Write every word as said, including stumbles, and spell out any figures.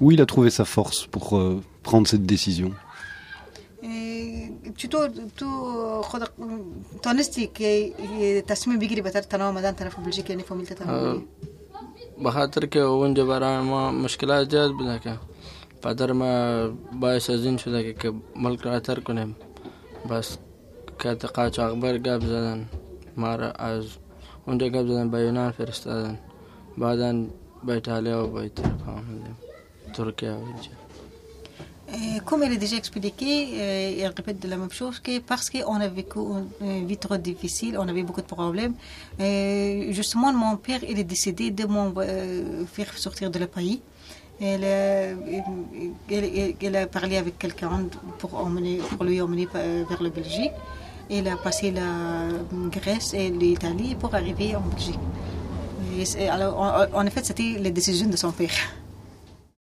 Où il a trouvé sa force pour euh, prendre cette décision? چطور تو خود تونستی که تصمیم بگیری به طرف تنها آمدن طرف بلژیک یعنی فامیلت تنها؟ بخاطر که اونجا برای ما مشکلات زیاد بوده که پدر ما باعث از این شده که ملک را ترک کنیم. بس که قاچاقبر گپ زدن ما را از اونجا گپ زدن به یونان فرستادن، بعدا به ایتالیا و به طرف آمدیم ترکیه و اینجا. Comme elle est déjà expliqué, euh, elle répète de la même chose que parce qu'on a vécu une vie trop difficile, on avait beaucoup de problèmes. Euh, justement, mon père il est décidé de m'en euh, faire sortir de le pays. Elle a, elle, elle a parlé avec quelqu'un pour, emmener, pour lui emmener vers la Belgique. Elle a passé la Grèce et l'Italie pour arriver en Belgique. Et alors, en, en effet, c'était la décision de son père.